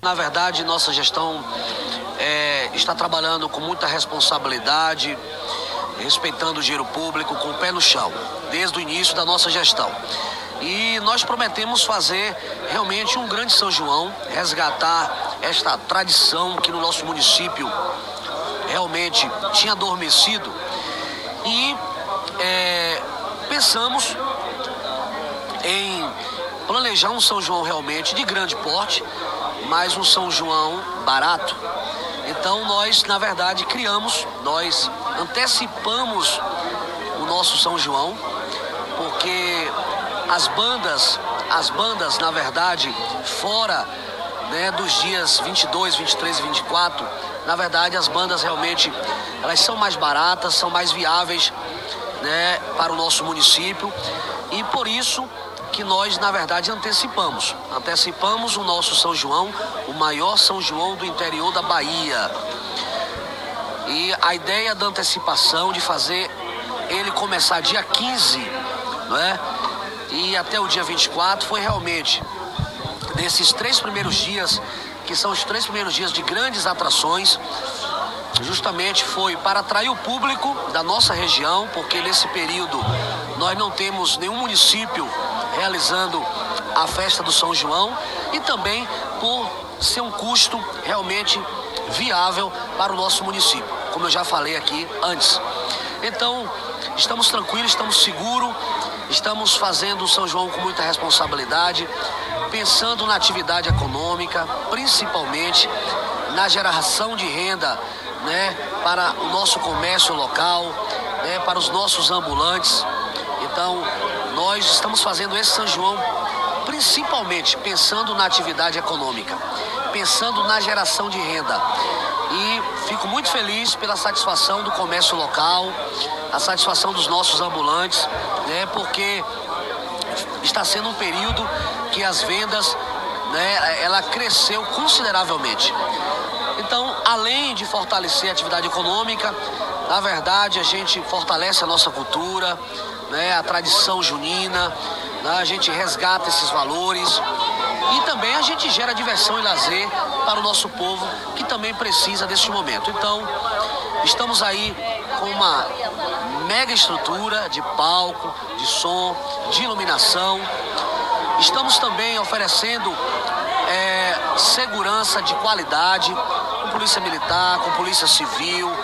Na verdade, nossa gestão está trabalhando com muita responsabilidade, respeitando o dinheiro público, com o pé no chão, desde o início da nossa gestão. E nós prometemos fazer realmente um grande São João, resgatar esta tradição que no nosso município realmente tinha adormecido. E pensamos em planejar um São João realmente de grande porte, mas um São João barato. Então nós, na verdade, nós antecipamos o nosso São João, porque as bandas, na verdade, fora, né, dos dias 22, 23 e 24, na verdade, as bandas realmente, elas são mais baratas, são mais viáveis, né, para o nosso município, e por isso que nós, na verdade, antecipamos o nosso São João, o maior São João do interior da Bahia. E a ideia da antecipação, de fazer ele começar dia 15, né, e até o dia 24, foi realmente desses 3 primeiros dias, que são os 3 primeiros dias de grandes atrações, justamente foi para atrair o público da nossa região, porque nesse período nós não temos nenhum município realizando a festa do São João, e também por ser um custo realmente viável para o nosso município, como eu já falei aqui antes. Então, estamos tranquilos, estamos seguros, estamos fazendo o São João com muita responsabilidade, pensando na atividade econômica, principalmente na geração de renda, né, para o nosso comércio local, né, para os nossos ambulantes. Então, nós estamos fazendo esse São João principalmente pensando na atividade econômica, pensando na geração de renda. E fico muito feliz pela satisfação do comércio local, a satisfação dos nossos ambulantes, né, porque está sendo um período que as vendas, né, ela cresceu consideravelmente. Então, além de fortalecer a atividade econômica, na verdade, a gente fortalece a nossa cultura, né, a tradição junina, né, a gente resgata esses valores e também a gente gera diversão e lazer para o nosso povo, que também precisa desse momento. Então, estamos aí com uma mega estrutura de palco, de som, de iluminação. Estamos também oferecendo segurança de qualidade, com polícia militar, com polícia civil,